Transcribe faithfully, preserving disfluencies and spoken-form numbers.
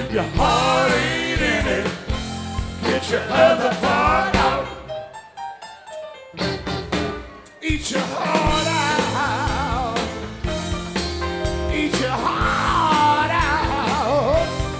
Your heart ain't in it. Get your other part out. Eat your heart out. Eat your heart